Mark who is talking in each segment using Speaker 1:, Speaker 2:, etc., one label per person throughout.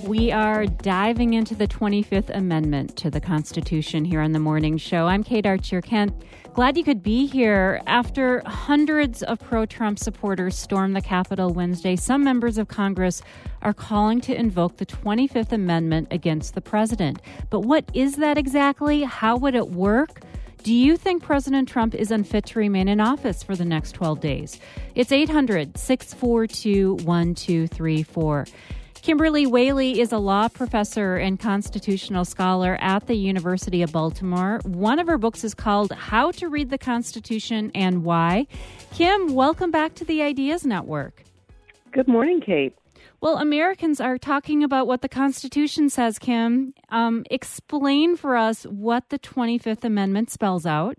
Speaker 1: We are diving into the 25th Amendment to the Constitution here on The Morning Show. I'm Kate Archer-Kent. Glad you could be here. After hundreds of pro-Trump supporters stormed the Capitol Wednesday, some members of Congress are calling to invoke the 25th Amendment against the president. But what is that exactly? How would it work? Do you think President Trump is unfit to remain in office for the next 12 days? It's 800-642-1234. Kimberly Whaley is a law professor and constitutional scholar at the University of Baltimore. One of her books is called How to Read the Constitution and Why. Kim, welcome back to the Ideas Network.
Speaker 2: Good morning, Kate.
Speaker 1: Well, Americans are talking about what the Constitution says, Kim. Explain for us what the 25th Amendment spells out.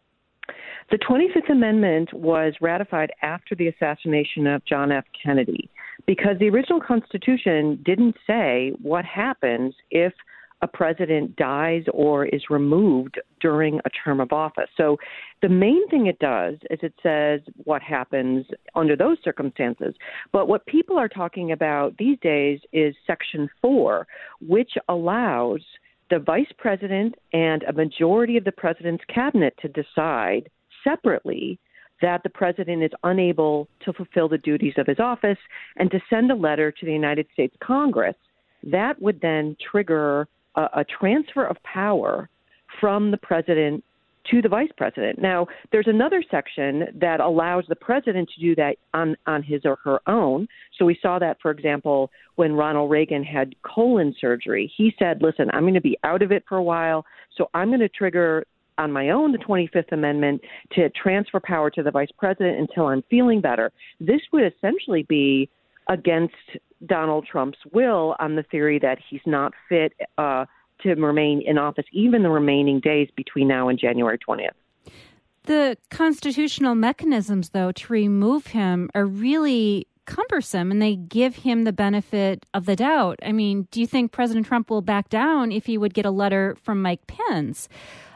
Speaker 2: The 25th Amendment was ratified after the assassination of John F. Kennedy because the original Constitution didn't say what happens if a president dies or is removed during a term of office. So the main thing it does is it says what happens under those circumstances. But what people are talking about these days is Section 4, which allows the vice president and a majority of the president's cabinet to decide separately that the president is unable to fulfill the duties of his office and to send a letter to the United States Congress. That would then trigger a transfer of power from the president to the vice president. Now, there's another section that allows the president to do that on his or her own. So we saw that, for example, when Ronald Reagan had colon surgery. He said, listen, I'm going to be out of it for a while, so I'm going to trigger on my own the 25th Amendment to transfer power to the vice president until I'm feeling better. This would essentially be against Donald Trump's will on the theory that he's not fit to remain in office even the remaining days between now and January 20th.
Speaker 1: The constitutional mechanisms, though, to remove him are really cumbersome, and they give him the benefit of the doubt. I mean, do you think President Trump will back down if he would get a letter from Mike Pence?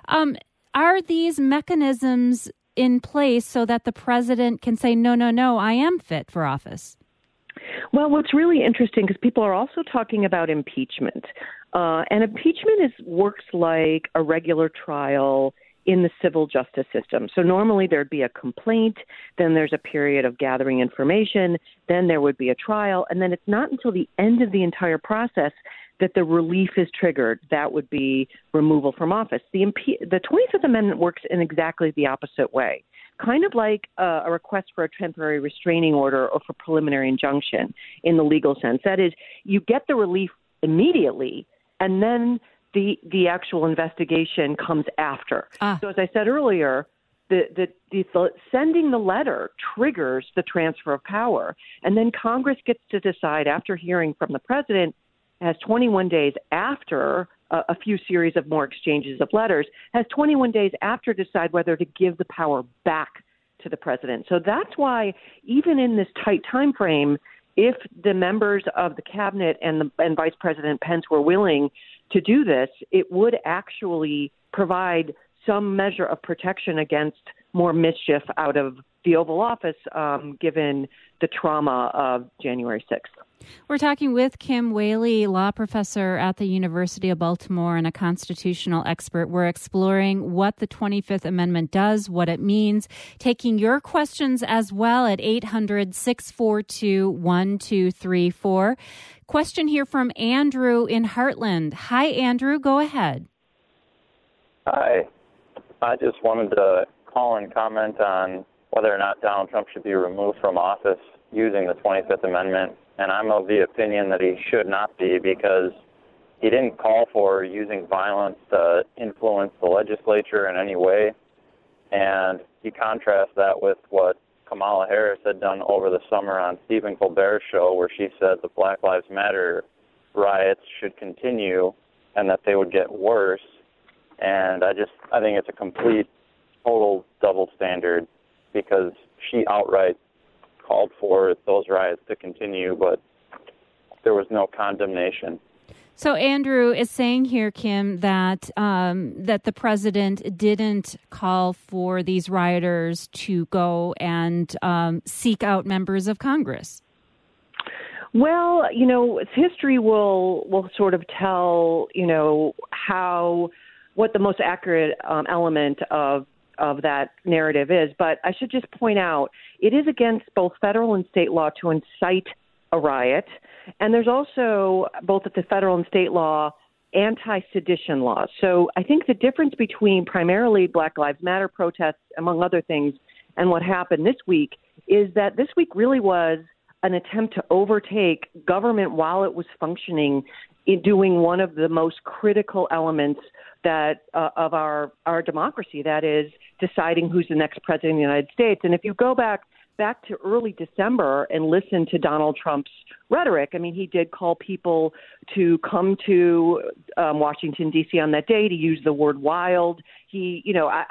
Speaker 1: Are these mechanisms in place so that the president can say, no, I am fit for office?
Speaker 2: Well, what's really interesting, because people are also talking about impeachment. And impeachment works like a regular trial in the civil justice system. So normally there'd be a complaint, then there's a period of gathering information, then there would be a trial, and then it's not until the end of the entire process that the relief is triggered. That would be removal from office. The 25th Amendment works in exactly the opposite way, kind of like a request for a temporary restraining order or for preliminary injunction in the legal sense. That is, you get the relief immediately, and then the actual investigation comes after. So as I said earlier, the sending the letter triggers the transfer of power, and then Congress gets to decide after hearing from the president, has 21 days after a few series of more exchanges of letters, has 21 days after to decide whether to give the power back to the president. So that's why even in this tight time frame, if the members of the cabinet and Vice President Pence were willing to do this, it would actually provide some measure of protection against more mischief out of the Oval Office, given the trauma of January 6th.
Speaker 1: We're talking with Kim Whaley, law professor at the University of Baltimore and a constitutional expert. We're exploring what the 25th Amendment does, what it means, taking your questions as well at 800-642-1234. Question here from Andrew in Heartland. Hi, Andrew. Go ahead.
Speaker 3: Hi. I just wanted to call and comment on whether or not Donald Trump should be removed from office using the 25th Amendment. And I'm of the opinion that he should not be, because he didn't call for using violence to influence the legislature in any way. And he contrasts that with what Kamala Harris had done over the summer on Stephen Colbert's show, where she said the Black Lives Matter riots should continue and that they would get worse. And I think it's a complete, total double standard, because she outright called for those riots to continue, but there was no condemnation.
Speaker 1: So Andrew is saying here, Kim, that that the president didn't call for these rioters to go and seek out members of Congress.
Speaker 2: Well, history will sort of tell, what the most accurate element of that narrative is. But I should just point out, it is against both federal and state law to incite a riot. And there's also, both at the federal and state law, anti-sedition laws. So I think the difference between primarily Black Lives Matter protests, among other things, and what happened this week is that this week really was an attempt to overtake government while it was functioning in doing one of the most critical elements that of our democracy, that is deciding who's the next president of the United States. And if you go back to early December and listen to Donald Trump's rhetoric, I mean, he did call people to come to Washington, D.C. on that day, to use the word wild. We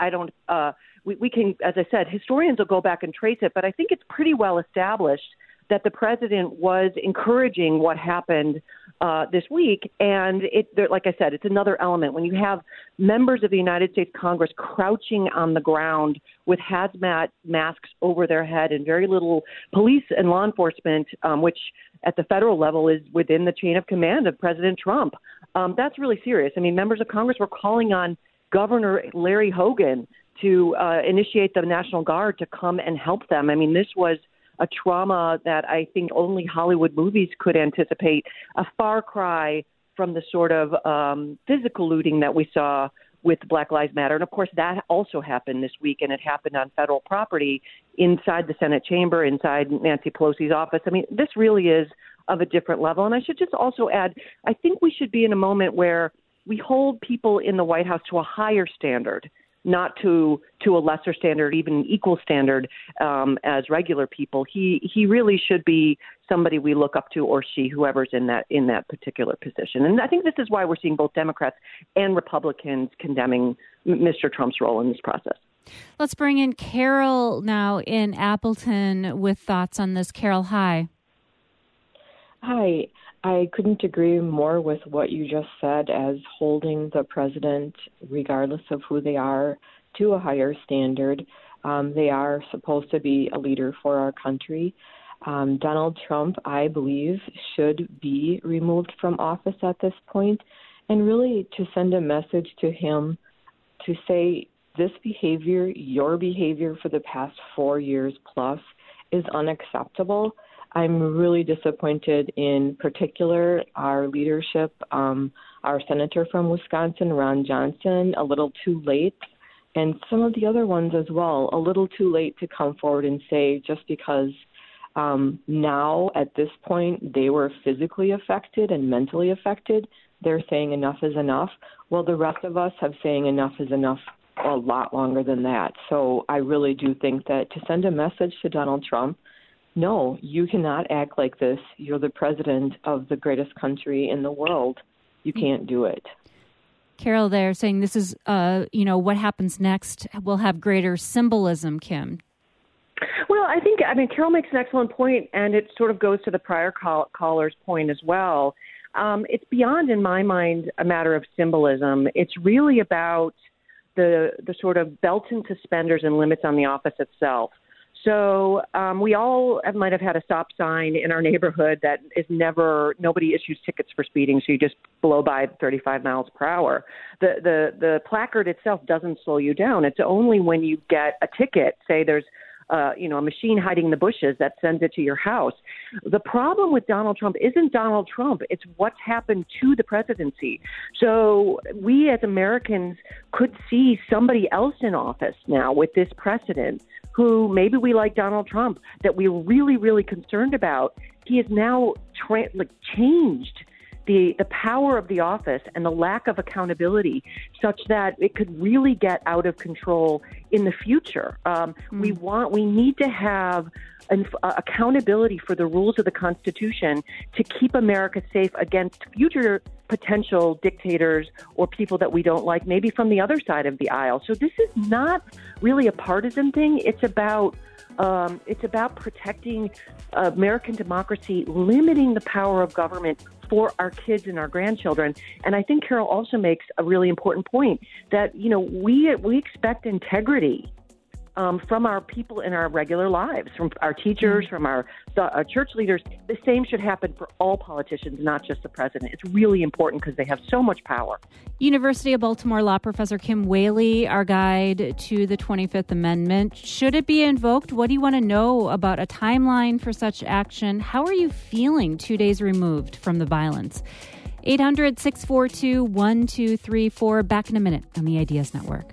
Speaker 2: can, as I said, historians will go back and trace it, but I think it's pretty well established that the president was encouraging what happened this week. And like I said, it's another element. When you have members of the United States Congress crouching on the ground with hazmat masks over their head and very little police and law enforcement, which at the federal level is within the chain of command of President Trump, that's really serious. I mean, members of Congress were calling on Governor Larry Hogan to initiate the National Guard to come and help them. I mean, this was a trauma that I think only Hollywood movies could anticipate, a far cry from the sort of physical looting that we saw with Black Lives Matter. And, of course, that also happened this week, and it happened on federal property inside the Senate chamber, inside Nancy Pelosi's office. I mean, this really is of a different level. And I should just also add, I think we should be in a moment where we hold people in the White House to a higher standard, not to a lesser standard, even an equal standard as regular people. He really should be somebody we look up to, or she, whoever's in that particular position. And I think this is why we're seeing both Democrats and Republicans condemning Mr. Trump's role in this process.
Speaker 1: Let's bring in Carol now in Appleton with thoughts on this. Carol, hi.
Speaker 4: Hi. I couldn't agree more with what you just said, as holding the president, regardless of who they are, to a higher standard. They are supposed to be a leader for our country. Donald Trump, I believe, should be removed from office at this point, and really to send a message to him to say this behavior, your behavior for the past 4 years plus, is unacceptable. I'm really disappointed, in particular, our leadership, our senator from Wisconsin, Ron Johnson, a little too late, and some of the other ones as well, a little too late to come forward and say, just because now at this point they were physically affected and mentally affected, they're saying enough is enough. Well, the rest of us have saying enough is enough a lot longer than that. So I really do think that to send a message to Donald Trump, no, you cannot act like this. You're the president of the greatest country in the world. You can't do it.
Speaker 1: Carol, they're saying this is, what happens next will have greater symbolism, Kim.
Speaker 2: Well, I mean, Carol makes an excellent point, and it sort of goes to the prior caller's point as well. It's beyond, in my mind, a matter of symbolism. It's really about the sort of belts and suspenders and limits on the office itself. So we all might have had a stop sign in our neighborhood that is nobody issues tickets for speeding, so you just blow by 35 miles per hour. The placard itself doesn't slow you down. It's only when you get a ticket, say there's a machine hiding in the bushes, that sends it to your house. The problem with Donald Trump isn't Donald Trump. It's what's happened to the presidency. So we as Americans could see somebody else in office now with this precedent, who maybe we like Donald Trump, that we're really, really concerned about. He has now changed the power of the office and the lack of accountability such that it could really get out of control in the future. We need to have accountability for the rules of the Constitution to keep America safe against future potential dictators or people that we don't like, maybe from the other side of the aisle. So this is not really a partisan thing. It's about protecting American democracy, limiting the power of government for our kids and our grandchildren. And I think Carol also makes a really important point that, we expect integrity from our people in our regular lives, from our teachers, from our church leaders. The same should happen for all politicians, not just the president. It's really important because they have so much power.
Speaker 1: University of Baltimore law professor Kim Whaley, our guide to the 25th Amendment. Should it be invoked? What do you want to know about a timeline for such action? How are you feeling 2 days removed from the violence? 800-642-1234. Back in a minute on the Ideas Network.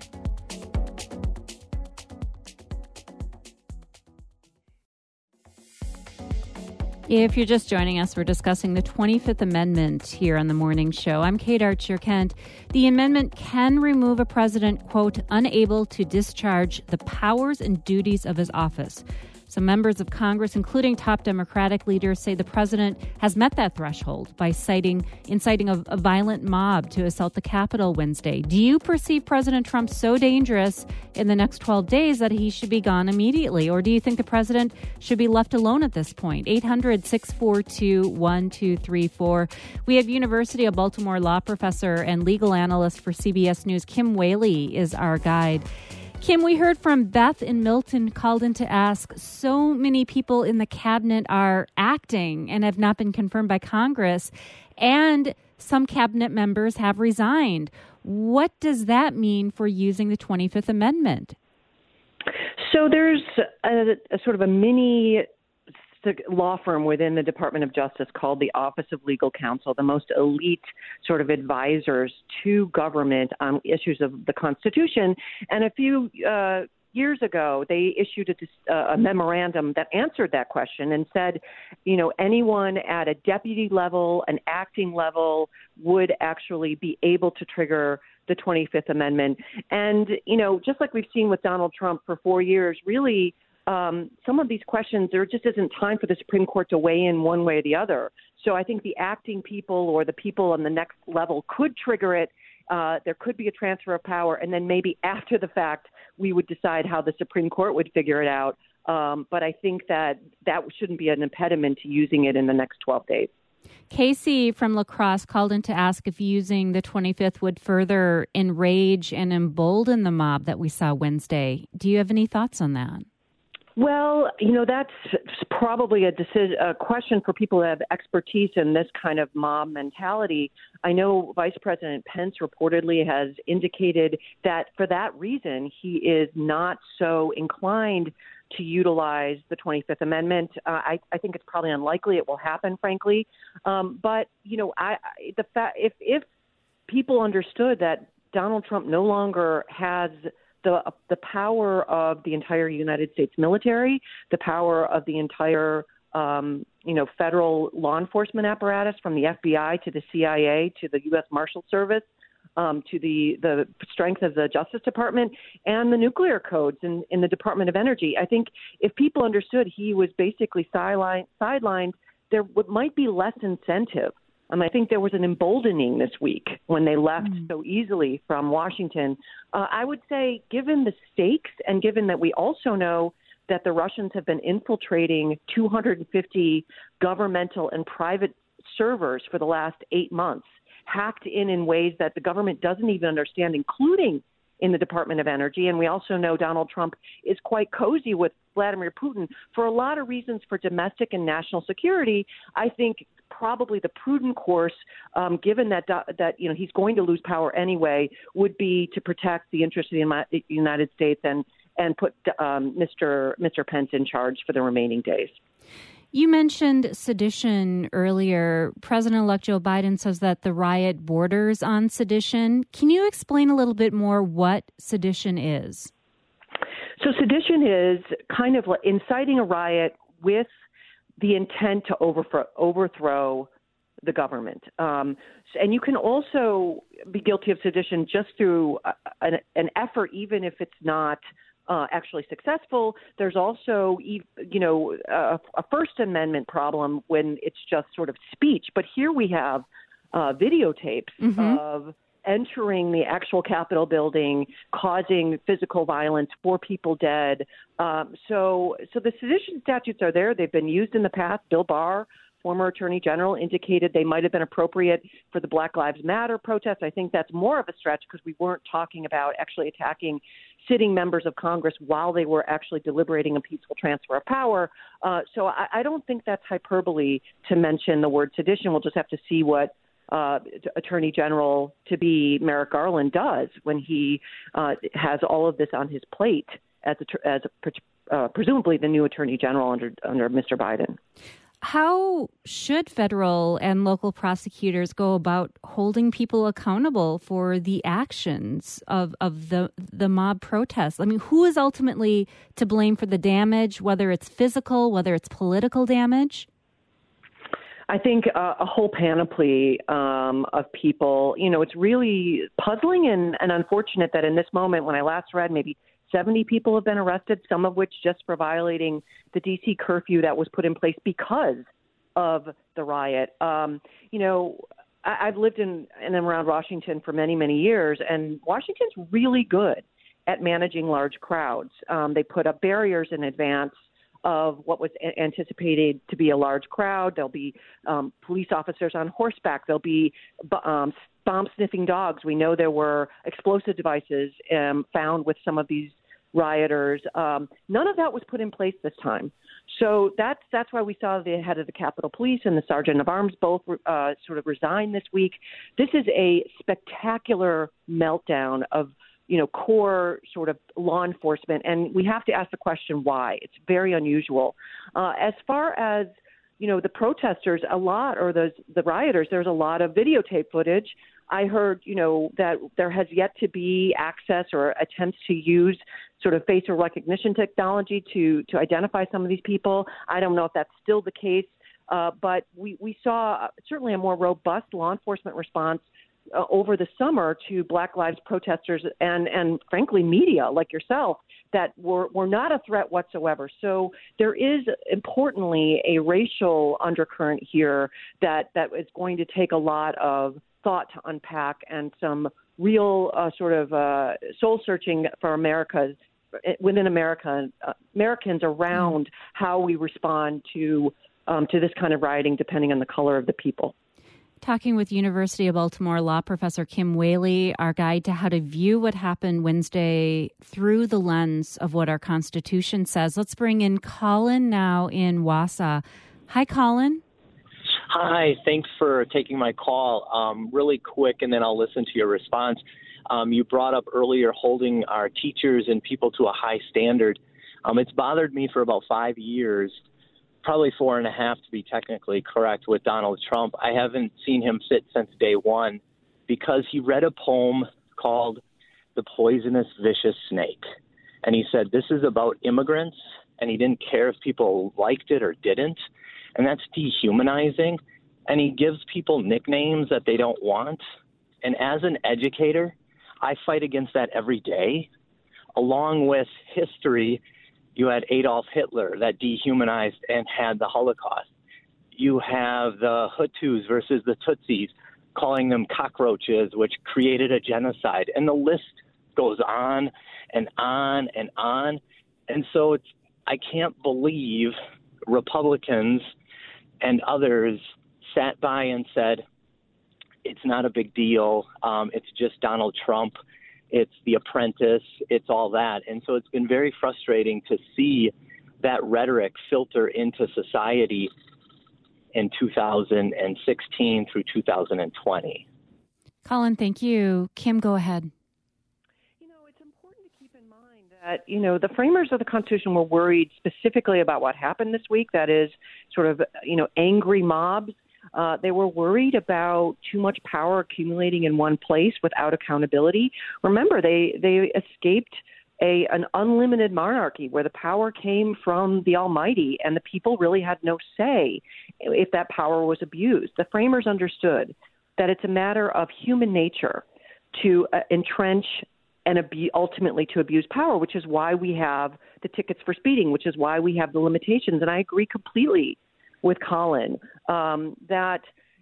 Speaker 1: If you're just joining us, we're discussing the 25th Amendment here on the morning show. I'm Kate Archer-Kent. The amendment can remove a president, quote, unable to discharge the powers and duties of his office. Some members of Congress, including top Democratic leaders, say the president has met that threshold by inciting a violent mob to assault the Capitol Wednesday. Do you perceive President Trump so dangerous in the next 12 days that he should be gone immediately? Or do you think the president should be left alone at this point? 800-642-1234. We have University of Baltimore law professor and legal analyst for CBS News, Kim Whaley, is our guide. Kim, we heard from Beth in Milton, called in to ask, so many people in the cabinet are acting and have not been confirmed by Congress, and some cabinet members have resigned. What does that mean for using the 25th Amendment?
Speaker 2: So there's a sort of a mini law firm within the Department of Justice called the Office of Legal Counsel, the most elite sort of advisors to government on issues of the Constitution. And a few years ago, they issued a memorandum that answered that question and said, you know, anyone at a deputy level, an acting level, would actually be able to trigger the 25th Amendment. And, you know, just like we've seen with Donald Trump for 4 years, really, some of these questions, there just isn't time for the Supreme Court to weigh in one way or the other. So I think the acting people or the people on the next level could trigger it. There could be a transfer of power, and then maybe after the fact, we would decide how the Supreme Court would figure it out. But I think that shouldn't be an impediment to using it in the next 12 days.
Speaker 1: Casey from La Crosse called in to ask if using the 25th would further enrage and embolden the mob that we saw Wednesday. Do you have any thoughts on that?
Speaker 2: Well, you know, that's probably a question for people who have expertise in this kind of mob mentality. I know Vice President Pence reportedly has indicated that for that reason, he is not so inclined to utilize the 25th Amendment. I think it's probably unlikely it will happen, frankly. But, you know, if people understood that Donald Trump no longer has the power of the entire United States military, the power of the entire, federal law enforcement apparatus, from the FBI to the CIA to the U.S. Marshal Service, to the strength of the Justice Department and the nuclear codes in the Department of Energy. I think if people understood he was basically sidelined, there might be less incentive. I think there was an emboldening this week when they left so easily from Washington. I would say, given the stakes and given that we also know that the Russians have been infiltrating 250 governmental and private servers for the last 8 months, hacked in ways that the government doesn't even understand, including in the Department of Energy. And we also know Donald Trump is quite cozy with Vladimir Putin for a lot of reasons for domestic and national security. I think probably the prudent course, given that he's going to lose power anyway, would be to protect the interests of the United States and put Mr. Pence in charge for the remaining days.
Speaker 1: You mentioned sedition earlier. President-elect Joe Biden says that the riot borders on sedition. Can you explain a little bit more what sedition is?
Speaker 2: So sedition is kind of like inciting a riot with the intent to overthrow the government. And you can also be guilty of sedition just through an effort, even if it's not actually successful. There's also, a First Amendment problem when it's just sort of speech. But here we have videotapes of entering the actual Capitol building, causing physical violence, 4 people dead. So the sedition statutes are there. They've been used in the past. Bill Barr former attorney general indicated they might have been appropriate for the Black Lives Matter protest. I think that's more of a stretch because we weren't talking about actually attacking sitting members of Congress while they were actually deliberating a peaceful transfer of power. So I don't think that's hyperbole to mention the word sedition. We'll just have to see what Attorney General to be Merrick Garland does when he has all of this on his plate as presumably the new Attorney General under Mr. Biden.
Speaker 1: How should federal and local prosecutors go about holding people accountable for the actions of the mob protests? I mean, who is ultimately to blame for the damage, whether it's physical, whether it's political damage?
Speaker 2: I think a whole panoply of people. You know, it's really puzzling and unfortunate that in this moment, when I last read, maybe 70 people have been arrested, some of which just for violating the D.C. curfew that was put in place because of the riot. You know, I've lived in and around Washington for many, many years, and Washington's really good at managing large crowds. They put up barriers in advance of what was anticipated to be a large crowd. There'll be police officers on horseback. There'll be bomb-sniffing dogs. We know there were explosive devices found with some of these rioters. None of that was put in place this time. So that's why we saw the head of the Capitol Police and the Sergeant of Arms both sort of resign this week. This is a spectacular meltdown of core sort of law enforcement. And we have to ask the question why. It's very unusual. As far as, the protesters, the rioters, there's a lot of videotape footage. I heard, that there has yet to be access or attempts to use sort of facial recognition technology to identify some of these people. I don't know if that's still the case, but we saw certainly a more robust law enforcement response over the summer to Black Lives protesters and frankly media like yourself that were not a threat whatsoever. So there is importantly a racial undercurrent here that is going to take a lot of thought to unpack and some real sort of soul searching for within America, Americans around how we respond to this kind of rioting depending on the color of the people.
Speaker 1: Talking with University of Baltimore law professor Kim Wehle, our guide to how to view what happened Wednesday through the lens of what our Constitution says. Let's bring in Colin now in Wausau. Hi, Colin.
Speaker 5: Hi, thanks for taking my call. Really quick, and then I'll listen to your response. You brought up earlier holding our teachers and people to a high standard. It's bothered me for about 5 years. Probably 4.5 to be technically correct with Donald Trump. I haven't seen him sit since day one because he read a poem called The Poisonous Vicious Snake. And he said, this is about immigrants, and he didn't care if people liked it or didn't. And that's dehumanizing. And he gives people nicknames that they don't want. And as an educator, I fight against that every day. Along with history, you had Adolf Hitler that dehumanized and had the Holocaust. You have the Hutus versus the Tutsis, calling them cockroaches, which created a genocide. And the list goes on and on and on. And so I can't believe Republicans and others sat by and said, it's not a big deal. It's just Donald Trump. It's The Apprentice, it's all that. And so it's been very frustrating to see that rhetoric filter into society in 2016 through 2020.
Speaker 1: Colin, thank you. Kim, go ahead.
Speaker 2: It's important to keep in mind that, the framers of the Constitution were worried specifically about what happened this week. That is sort of, angry mobs. They were worried about too much power accumulating in one place without accountability. Remember, they escaped an unlimited monarchy where the power came from the Almighty and the people really had no say if that power was abused. The framers understood that it's a matter of human nature to entrench and ultimately to abuse power, which is why we have the tickets for speeding, which is why we have the limitations. And I agree completely with Colin, that,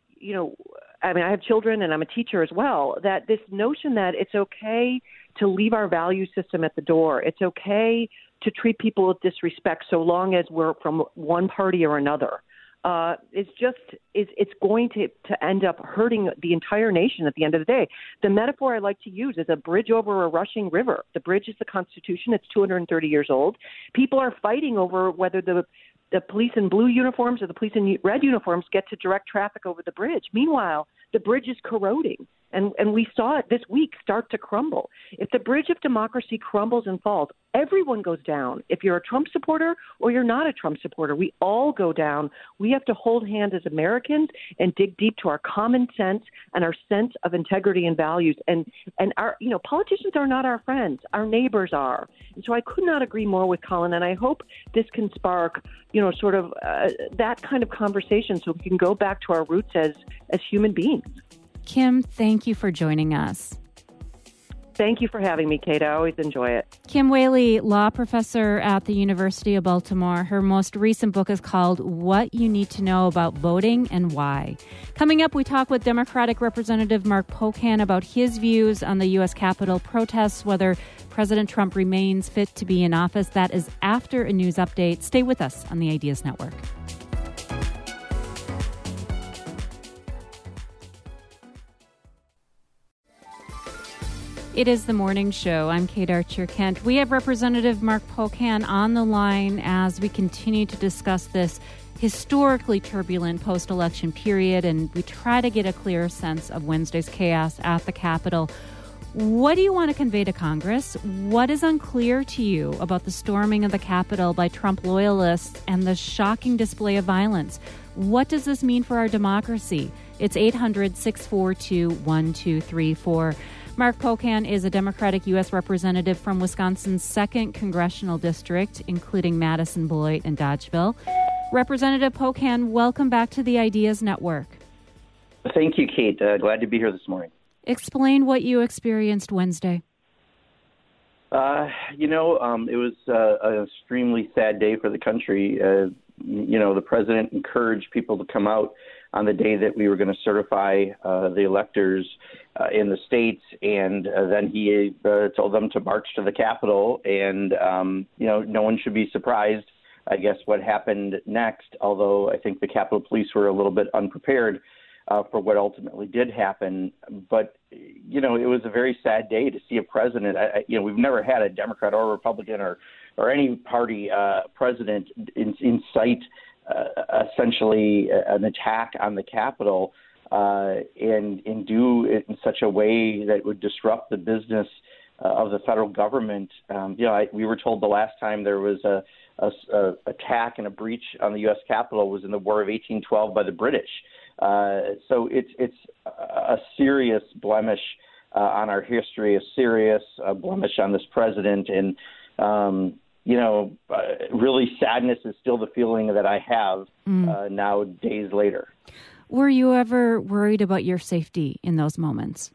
Speaker 2: I have children and I'm a teacher as well, that this notion that it's okay to leave our value system at the door, it's okay to treat people with disrespect so long as we're from one party or another. it's going to end up hurting the entire nation at the end of the day. The metaphor I like to use is a bridge over a rushing river. The bridge is the Constitution. It's 230 years old. People are fighting over whether the police in blue uniforms or the police in red uniforms get to direct traffic over the bridge. Meanwhile, the bridge is corroding. And we saw it this week start to crumble. If the bridge of democracy crumbles and falls, everyone goes down. If you're a Trump supporter or you're not a Trump supporter, we all go down. We have to hold hands as Americans and dig deep to our common sense and our sense of integrity and values. And our, politicians are not our friends. Our neighbors are. And so I could not agree more with Colin. And I hope this can spark, that kind of conversation so we can go back to our roots as human beings.
Speaker 1: Kim, thank you for joining us.
Speaker 2: Thank you for having me, Kate. I always enjoy it.
Speaker 1: Kim Whaley, law professor at the University of Baltimore. Her most recent book is called What You Need to Know About Voting and Why. Coming up, we talk with Democratic Representative Mark Pocan about his views on the U.S. Capitol protests, whether President Trump remains fit to be in office. That is after a news update. Stay with us on the Ideas Network. It is the morning show. I'm Kate Archer-Kent. We have Representative Mark Pocan on the line as we continue to discuss this historically turbulent post-election period, and we try to get a clearer sense of Wednesday's chaos at the Capitol. What do you want to convey to Congress? What is unclear to you about the storming of the Capitol by Trump loyalists and the shocking display of violence? What does this mean for our democracy? It's 800-642-1234. Mark Pocan is a Democratic U.S. representative from Wisconsin's 2nd Congressional District, including Madison, Beloit, and Dodgeville. Representative Pocan, welcome back to the Ideas Network.
Speaker 6: Thank you, Kate. Glad to be here this morning.
Speaker 1: Explain what you experienced Wednesday.
Speaker 6: It was an extremely sad day for the country. The president encouraged people to come out on the day that we were going to certify the electors in the states, and then he told them to march to the Capitol. And, no one should be surprised, I guess, what happened next, although I think the Capitol Police were a little bit unprepared for what ultimately did happen. But, it was a very sad day to see a president. We've never had a Democrat or Republican or any party president incite essentially an attack on the Capitol and do it in such a way that would disrupt the business of the federal government. We were told the last time there was a attack and a breach on the U.S. Capitol was in the War of 1812 by the British. So it's a serious blemish on our history, a serious blemish on this president, and really sadness is still the feeling that I have now days later.
Speaker 1: Were you ever worried about your safety in those moments?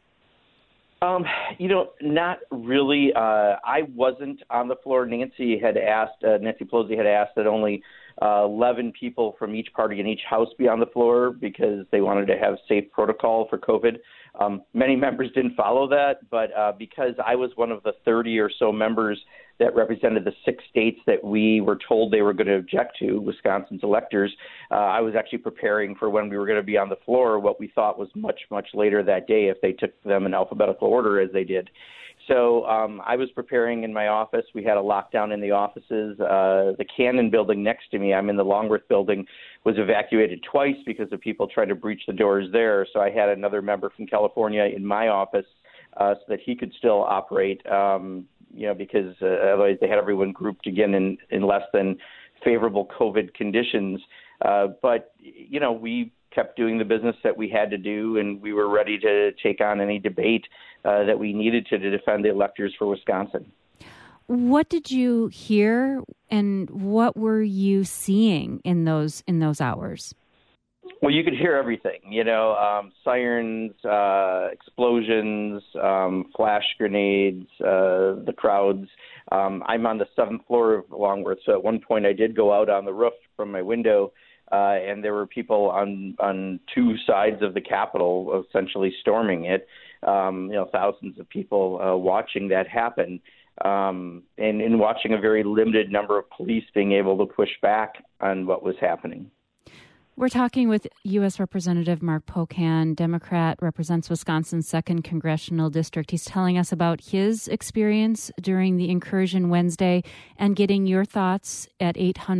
Speaker 6: Not really. I wasn't on the floor. Nancy Pelosi had asked that only 11 people from each party in each house be on the floor because they wanted to have safe protocol for COVID. Many members didn't follow that, but because I was one of the 30 or so members that represented the 6 states that we were told they were going to object to, Wisconsin's electors, I was actually preparing for when we were going to be on the floor, what we thought was much, much later that day if they took them in alphabetical order as they did. So I was preparing in my office. We had a lockdown in the offices. The Cannon building next to me, I'm in the Longworth building, was evacuated twice because of people trying to breach the doors there. So I had another member from California in my office so that he could still operate, because otherwise they had everyone grouped again in less than favorable COVID conditions. But we kept doing the business that we had to do, and we were ready to take on any debate that we needed to defend the electors for Wisconsin.
Speaker 1: What did you hear, and what were you seeing in those hours?
Speaker 6: Well, you could hear everything, sirens, explosions, flash grenades, the crowds. I'm on the 7th floor of Longworth, so at one point I did go out on the roof from my window, and there were people on 2 sides of the Capitol essentially storming it, thousands of people watching that happen, and watching a very limited number of police being able to push back on what was happening.
Speaker 1: We're talking with U.S. Representative Mark Pocan, Democrat, represents Wisconsin's 2nd Congressional District. He's telling us about his experience during the incursion Wednesday and getting your thoughts at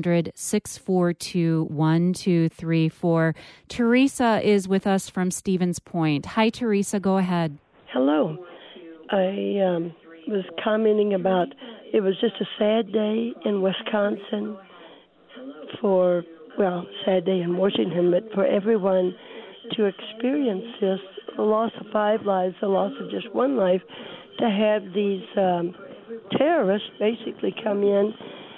Speaker 1: 800-642-1234. Teresa is with us from Stevens Point. Hi, Teresa. Go ahead.
Speaker 7: Hello. I was commenting about it was just a sad day in Wisconsin sad day in Washington, but for everyone to experience this, the loss of 5 lives, the loss of just 1 life, to have these terrorists basically come in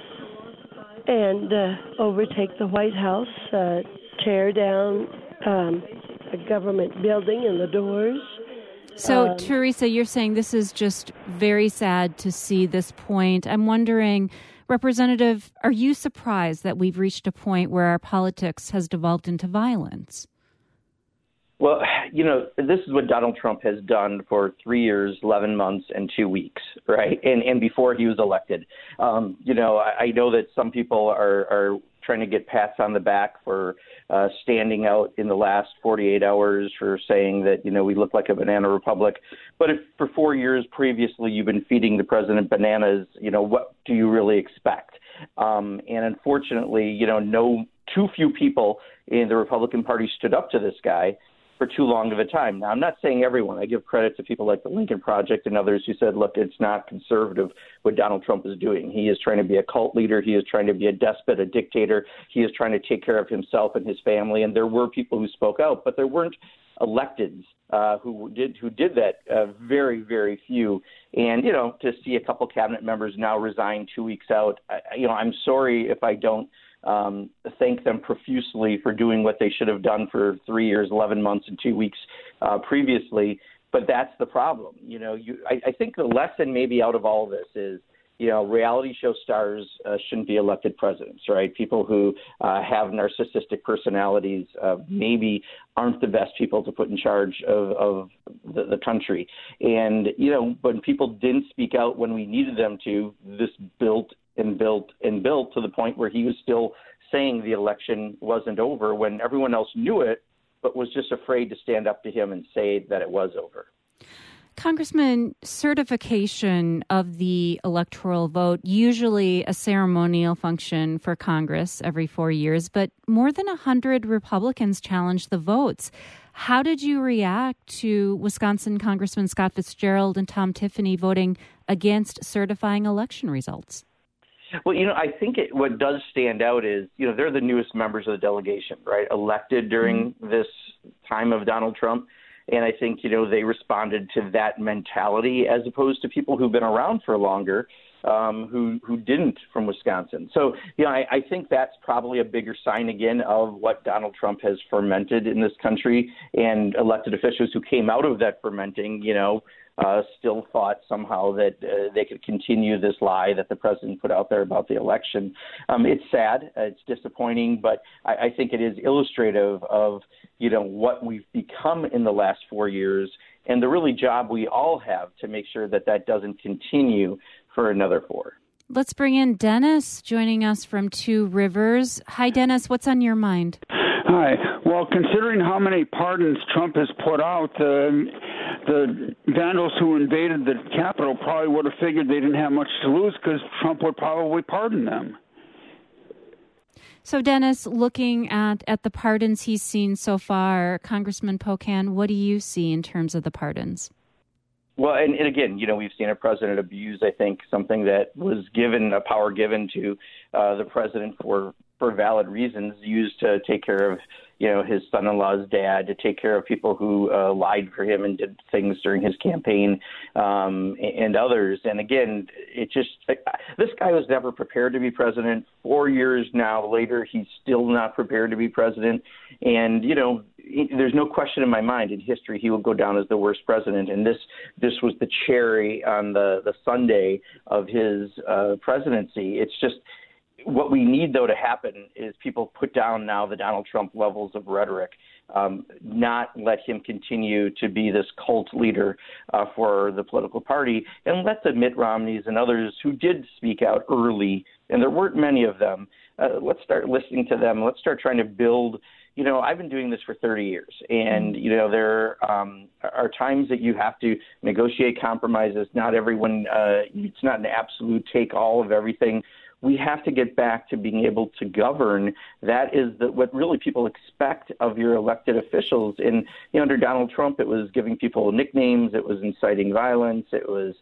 Speaker 7: and overtake the White House, tear down a government building and the doors.
Speaker 1: So, Teresa, you're saying this is just very sad to see this point. I'm wondering, Representative, are you surprised that we've reached a point where our politics has devolved into violence?
Speaker 6: Well, this is what Donald Trump has done for 3 years, 11 months, and 2 weeks, right? And before he was elected. I know that some people are trying to get pats on the back for standing out in the last 48 hours for saying that, we look like a banana republic. But if for 4 years previously you've been feeding the president bananas, what do you really expect? And unfortunately, too few people in the Republican Party stood up to this guy for too long of a time. Now, I'm not saying everyone. I give credit to people like the Lincoln Project and others who said, look, it's not conservative what Donald Trump is doing. He is trying to be a cult leader. He is trying to be a despot, a dictator. He is trying to take care of himself and his family. And there were people who spoke out, but there weren't electeds who did that, very, very few. And, to see a couple cabinet members now resign 2 weeks out, I'm sorry if I don't thank them profusely for doing what they should have done for 3 years, 11 months, and 2 weeks previously. But that's the problem. I think the lesson maybe out of all of this is, reality show stars shouldn't be elected presidents, right? People who have narcissistic personalities maybe aren't the best people to put in charge of the country. And, when people didn't speak out when we needed them to, this built and built and built to the point where he was still saying the election wasn't over when everyone else knew it, but was just afraid to stand up to him and say that it was over.
Speaker 1: Congressman, certification of the electoral vote, usually a ceremonial function for Congress every 4 years, but more than 100 Republicans challenged the votes. How did you react to Wisconsin Congressman Scott Fitzgerald and Tom Tiffany voting against certifying election results?
Speaker 6: Well, I think what does stand out is, they're the newest members of the delegation, right, elected during this time of Donald Trump. And I think, they responded to that mentality as opposed to people who've been around for longer who didn't from Wisconsin. So, I think that's probably a bigger sign again of what Donald Trump has fermented in this country, and elected officials who came out of that fermenting, still thought somehow that they could continue this lie that the president put out there about the election. It's sad. It's disappointing, but I think it is illustrative of, what we've become in the last 4 years and the really job we all have to make sure that that doesn't continue for another 4.
Speaker 1: Let's bring in Dennis joining us from Two Rivers. Hi, Dennis. What's on your mind?
Speaker 8: Hi. Well, considering how many pardons Trump has put out, the vandals who invaded the Capitol probably would have figured they didn't have much to lose because Trump would probably pardon them.
Speaker 1: So, Dennis, looking at the pardons he's seen so far, Congressman Pocan, what do you see in terms of the pardons?
Speaker 6: Well, and again, we've seen a president abuse, I think, something that was given, a power given to the president for valid reasons, used to take care of, his son-in-law's dad, to take care of people who lied for him and did things during his campaign, and others. And again, this guy was never prepared to be president. 4 years now later, he's still not prepared to be president. And, there's no question in my mind in history he will go down as the worst president. And this was the cherry on the sundae of his presidency. It's just, what we need, though, to happen is people put down now the Donald Trump levels of rhetoric, not let him continue to be this cult leader for the political party, and let the Mitt Romneys and others who did speak out early, and there weren't many of them, let's start listening to them. Let's start trying to build, I've been doing this for 30 years, and, there are times that you have to negotiate compromises. Not everyone, it's not an absolute take all of everything. We have to get back to being able to govern. That is what really people expect of your elected officials. And under Donald Trump, it was giving people nicknames. It was inciting violence. It was,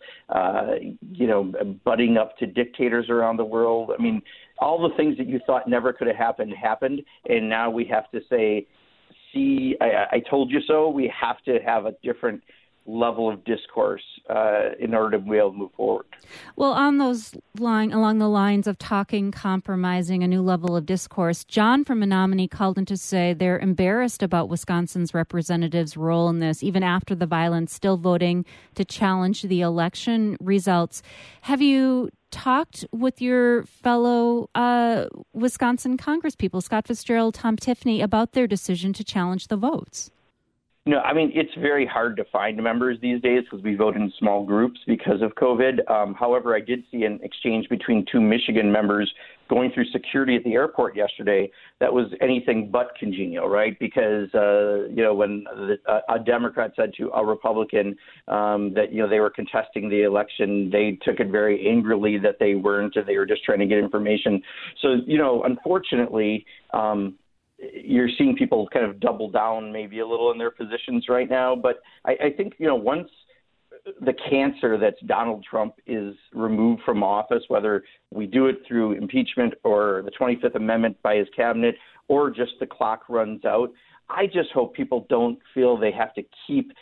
Speaker 6: butting up to dictators around the world. I mean, all the things that you thought never could have happened. And now we have to say, see, I told you so. We have to have a different level of discourse in order to be able to move forward.
Speaker 1: Well, along the lines of talking, compromising, a new level of discourse, John from Menominee called in to say they're embarrassed about Wisconsin's representatives' role in this, even after the violence, still voting to challenge the election results. Have you talked with your fellow Wisconsin congresspeople, Scott Fitzgerald, Tom Tiffany, about their decision to challenge the votes?
Speaker 6: No, I mean, it's very hard to find members these days because we vote in small groups because of COVID. However, I did see an exchange between two Michigan members going through security at the airport yesterday that was anything but congenial, right? Because, when a Democrat said to a Republican that, they were contesting the election, they took it very angrily that they weren't, and they were just trying to get information. So, unfortunately, you're seeing people kind of double down maybe a little in their positions right now. But I think, once the cancer that's Donald Trump is removed from office, whether we do it through impeachment or the 25th Amendment by his cabinet or just the clock runs out, I just hope people don't feel they have to keep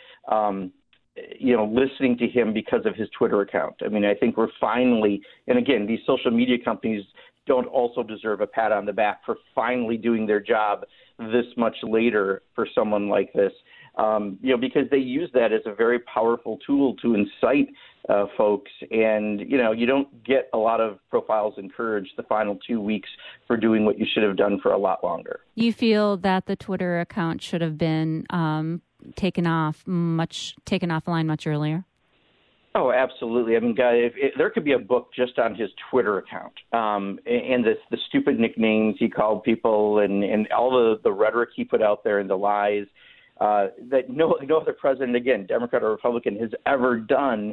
Speaker 6: listening to him because of his Twitter account. I mean, I think we're finally, and again, these social media companies don't also deserve a pat on the back for finally doing their job this much later for someone like this, because they use that as a very powerful tool to incite folks. And, you don't get a lot of profiles encouraged the final 2 weeks for doing what you should have done for a lot longer. You
Speaker 1: feel that the Twitter account should have been taken offline much earlier?
Speaker 6: Oh, absolutely. I mean, guy, there could be a book just on his Twitter account and the stupid nicknames he called people and all the rhetoric he put out there and the lies that no other president, again, Democrat or Republican, has ever done.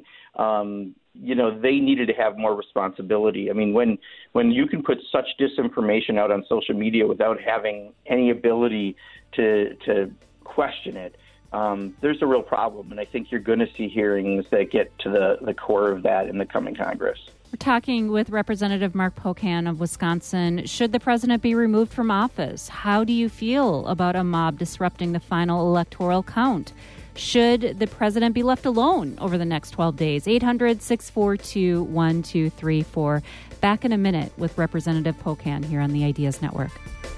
Speaker 6: They needed to have more responsibility. I mean, when you can put such disinformation out on social media without having any ability to question it, there's a real problem, and I think you're going to see hearings that get to the core of that in the coming Congress.
Speaker 1: We're talking with Representative Mark Pocan of Wisconsin. Should the president be removed from office? How do you feel about a mob disrupting the final electoral count? Should the president be left alone over the next 12 days? 800-642-1234. Back in a minute with Representative Pocan here on the Ideas Network.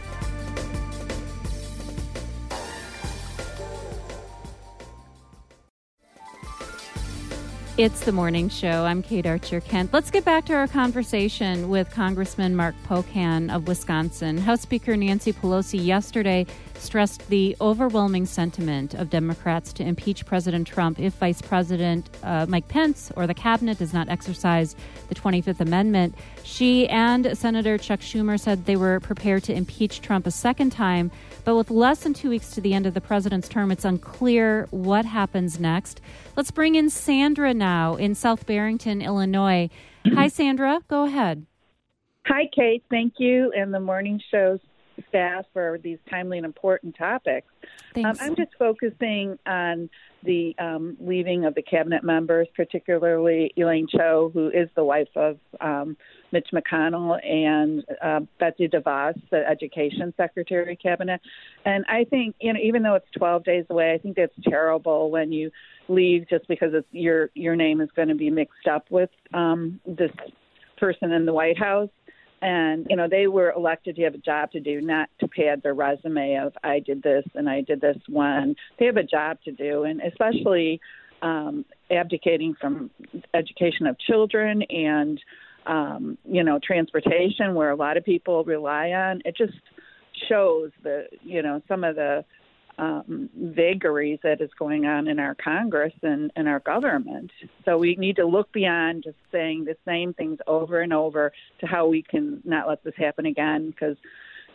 Speaker 1: It's the morning show. I'm Kate Archer-Kent. Let's get back to our conversation with Congressman Mark Pocan of Wisconsin. House Speaker Nancy Pelosi yesterday stressed the overwhelming sentiment of Democrats to impeach President Trump if Vice President Mike Pence or the cabinet does not exercise the 25th Amendment. She and Senator Chuck Schumer said they were prepared to impeach Trump a second time, but with less than 2 weeks to the end of the president's term, it's unclear what happens next. Let's bring in Sandra now in South Barrington, Illinois. Hi, Sandra. Go ahead.
Speaker 9: Hi, Kate. Thank you and the morning show's staff for these timely and important topics.
Speaker 1: Thanks.
Speaker 9: I'm just focusing on the leaving of the cabinet members, particularly Elaine Chao, who is the wife of Mitch McConnell, and Betsy DeVos, the Education Secretary Cabinet. And I think, even though it's 12 days away, I think that's terrible when you leave just because it's your name is going to be mixed up with this person in the White House. And, they were elected to have a job to do, not to pad their resume of I did this and I did this one. They have a job to do, and especially abdicating from education of children and, transportation, where a lot of people rely on. It just shows some of the vagaries that is going on in our Congress and our government. So we need to look beyond just saying the same things over and over to how we can not let this happen again, because,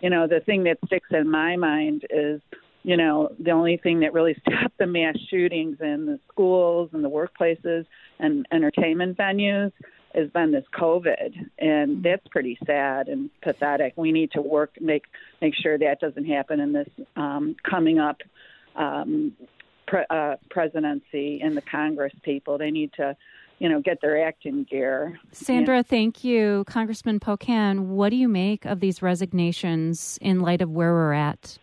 Speaker 9: the thing that sticks in my mind is, the only thing that really stopped the mass shootings in the schools and the workplaces and entertainment venues has been this COVID, and that's pretty sad and pathetic. We need to make sure that doesn't happen in this coming up presidency and the Congress people. They need to, get their act in gear.
Speaker 1: Sandra, thank you. Congressman Pocan, what do you make of these resignations in light of where we're at?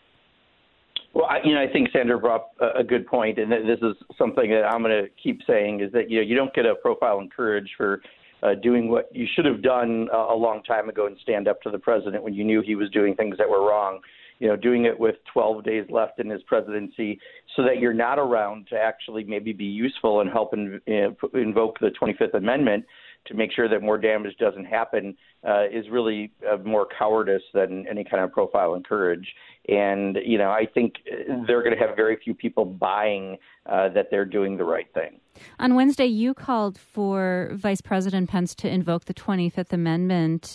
Speaker 6: Well, I think Sandra brought up a good point, and this is something that I'm going to keep saying, is that, you don't get a profile in courage for doing what you should have done a long time ago and stand up to the president when you knew he was doing things that were wrong. Doing it with 12 days left in his presidency so that you're not around to actually maybe be useful and help invoke the 25th Amendment to make sure that more damage doesn't happen is really more cowardice than any kind of profile in courage. And, I think they're going to have very few people buying that they're doing the right thing.
Speaker 1: On Wednesday, you called for Vice President Pence to invoke the 25th Amendment.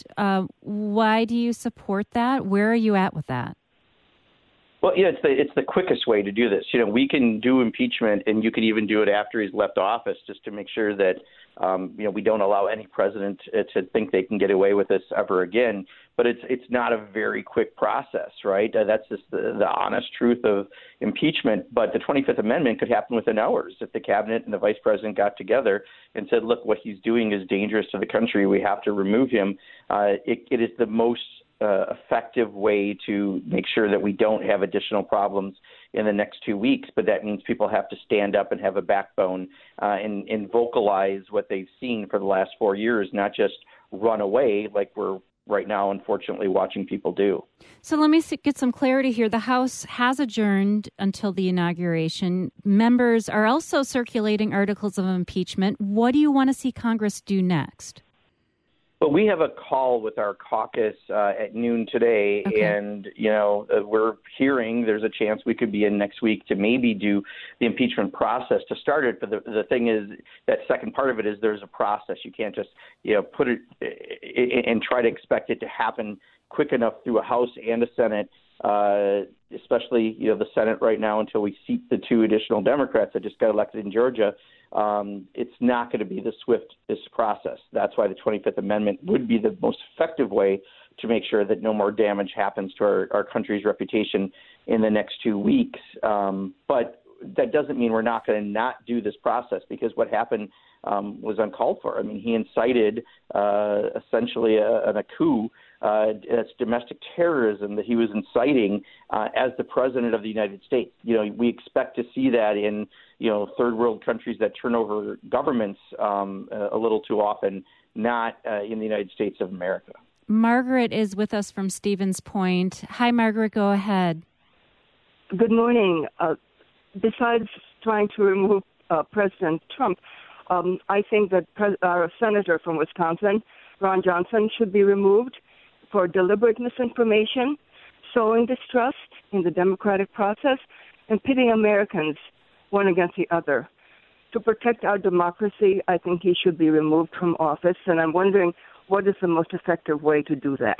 Speaker 1: Why do you support that? Where are you at with that?
Speaker 6: Well, it's the quickest way to do this. We can do impeachment, and you can even do it after he's left office, just to make sure that we don't allow any president to think they can get away with this ever again. But it's not a very quick process, right? That's just the honest truth of impeachment. But the 25th Amendment could happen within hours if the cabinet and the vice president got together and said, look, what he's doing is dangerous to the country. We have to remove him. It is the most effective way to make sure that we don't have additional problems in the next 2 weeks. But that means people have to stand up and have a backbone and vocalize what they've seen for the last 4 years, not just run away like we're right now, unfortunately, watching people do.
Speaker 1: So let me get some clarity here. The House has adjourned until the inauguration. Members are also circulating articles of impeachment. What do you want to see Congress do next?
Speaker 6: Well, we have a call with our caucus at noon today, okay. And, we're hearing there's a chance we could be in next week to maybe do the impeachment process to start it. But the thing is, that second part of it is there's a process. You can't just, put it and try to expect it to happen quick enough through a House and a Senate, especially, the Senate right now until we seat the 2 additional Democrats that just got elected in Georgia. It's not going to be the swiftest process. That's why the 25th Amendment would be the most effective way to make sure that no more damage happens to our country's reputation in the next 2 weeks. But that doesn't mean we're not going to not do this process, because what happened was uncalled for. I mean, he incited essentially a coup. It's domestic terrorism that he was inciting as the president of the United States. We expect to see that in, third world countries that turn over governments a little too often, not in the United States of America.
Speaker 1: Margaret is with us from Stevens Point. Hi, Margaret, go ahead.
Speaker 10: Good morning. Besides trying to remove President Trump, I think that our senator from Wisconsin, Ron Johnson, should be removed for deliberate misinformation, sowing distrust in the democratic process, and pitting Americans one against the other. To protect our democracy, I think he should be removed from office, and I'm wondering what is the most effective way to do that.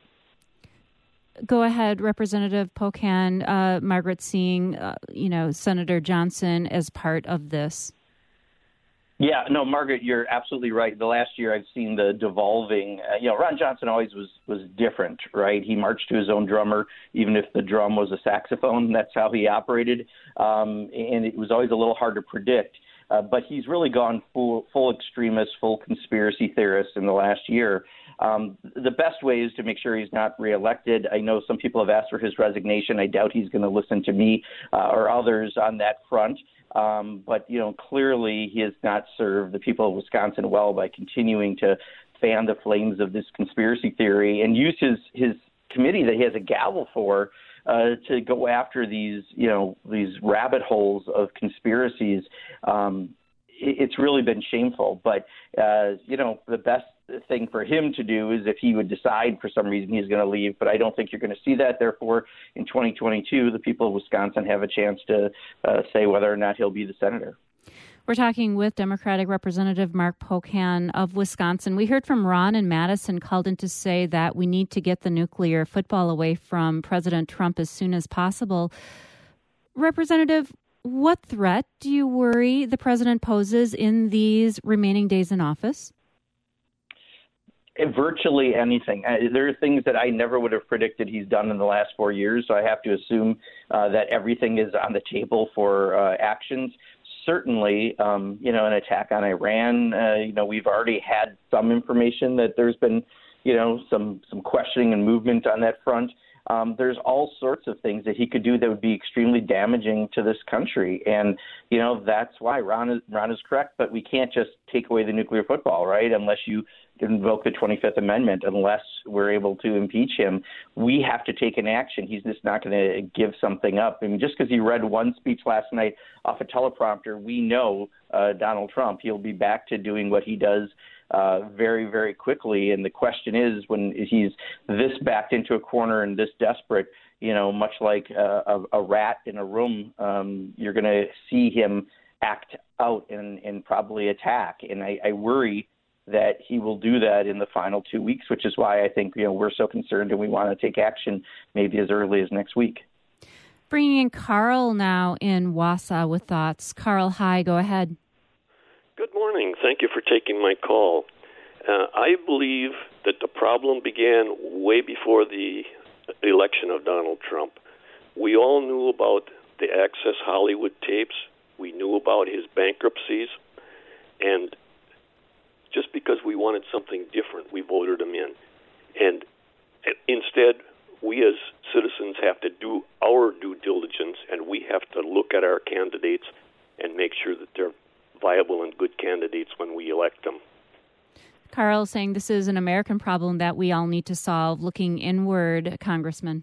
Speaker 1: Go ahead, Representative Pocan. Margaret, seeing, Senator Johnson as part of this.
Speaker 6: Yeah, no, Margaret, you're absolutely right. The last year I've seen the devolving, Ron Johnson always was different, right? He marched to his own drummer, even if the drum was a saxophone. That's how he operated. And it was always a little hard to predict. But he's really gone full extremist, full conspiracy theorist in the last year. The best way is to make sure he's not reelected. I know some people have asked for his resignation. I doubt he's going to listen to me or others on that front. But, clearly he has not served the people of Wisconsin well by continuing to fan the flames of this conspiracy theory and use his committee that he has a gavel for to go after these rabbit holes of conspiracies. It's really been shameful. But, the best thing for him to do is if he would decide for some reason he's going to leave. But I don't think you're going to see that. Therefore, in 2022, the people of Wisconsin have a chance to say whether or not he'll be the senator.
Speaker 1: We're talking with Democratic Representative Mark Pocan of Wisconsin. We heard from Ron in Madison, called in to say that we need to get the nuclear football away from President Trump as soon as possible. Representative, what threat do you worry the president poses in these remaining days in office?
Speaker 6: Virtually anything. There are things that I never would have predicted he's done in the last 4 years, so I have to assume that everything is on the table for actions. Certainly, an attack on Iran. We've already had some information that there's been, some questioning and movement on that front. There's all sorts of things that he could do that would be extremely damaging to this country. And, that's why Ron is correct. But we can't just take away the nuclear football, right, unless you invoke the 25th Amendment, unless we're able to impeach him. We have to take an action. He's just not going to give something up. I mean, just because he read one speech last night off a teleprompter, we know Donald Trump, he'll be back to doing what he does very, very quickly. And the question is, when he's this backed into a corner and this desperate, much like a rat in a room, you're going to see him act out and probably attack. And I worry that he will do that in the final 2 weeks, which is why I think, we're so concerned and we want to take action maybe as early as next week.
Speaker 1: Bringing in Carl now in Wausau with thoughts. Carl, hi, go ahead.
Speaker 11: Good morning. Thank you for taking my call. I believe that the problem began way before the election of Donald Trump. We all knew about the Access Hollywood tapes. We knew about his bankruptcies. And just because we wanted something different, we voted him in. And instead, we as citizens have to do our due diligence, and we have to look at our candidates and make sure that they're viable and good candidates when we elect them.
Speaker 1: Carl saying this is an American problem that we all need to solve. Looking inward, Congressman.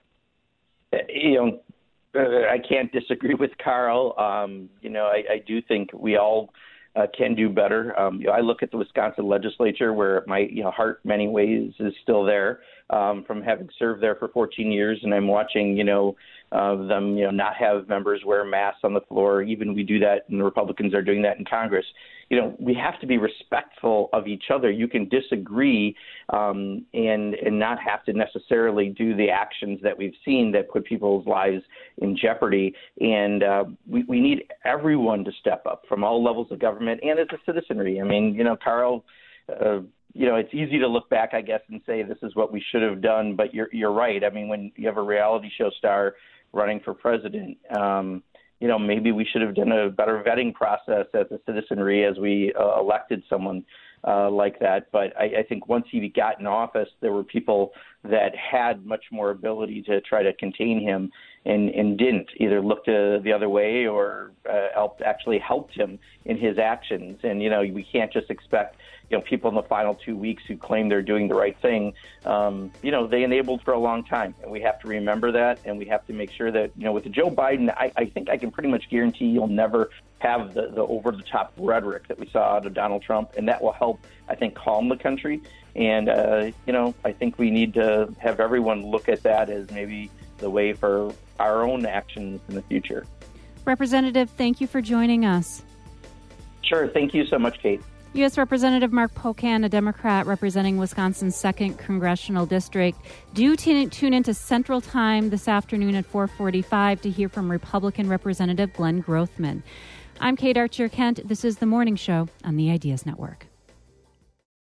Speaker 6: I can't disagree with Carl. I do think we all can do better. I look at the Wisconsin legislature where my heart many ways is still there from having served there for 14 years, and I'm watching them not have members wear masks on the floor. Even we do that, and the Republicans are doing that in Congress. We have to be respectful of each other. You can disagree and not have to necessarily do the actions that we've seen that put people's lives in jeopardy. And we need everyone to step up from all levels of government and as a citizenry. I mean, Carl, it's easy to look back, I guess, and say this is what we should have done. But you're right. I mean, when you have a reality show star running for president, maybe we should have done a better vetting process as a citizenry as we elected someone like that. But I think once he got in office, there were people that had much more ability to try to contain him and didn't, either looked the other way or helped him in his actions. And, we can't just expect, people in the final 2 weeks who claim they're doing the right thing. They enabled for a long time. And we have to remember that, and we have to make sure that, with Joe Biden, I think I can pretty much guarantee you'll never have the over-the-top rhetoric that we saw out of Donald Trump, and that will help, I think, calm the country. And, I think we need to have everyone look at that as maybe the way for our own actions in the future.
Speaker 1: Representative, thank you for joining us.
Speaker 6: Sure. Thank you so much, Kate.
Speaker 1: U.S. Representative Mark Pocan, a Democrat representing Wisconsin's 2nd Congressional District. Do tune into Central Time this afternoon at 4:45 to hear from Republican Representative Glenn Grothman. I'm Kate Archer-Kent. This is The Morning Show on the Ideas Network.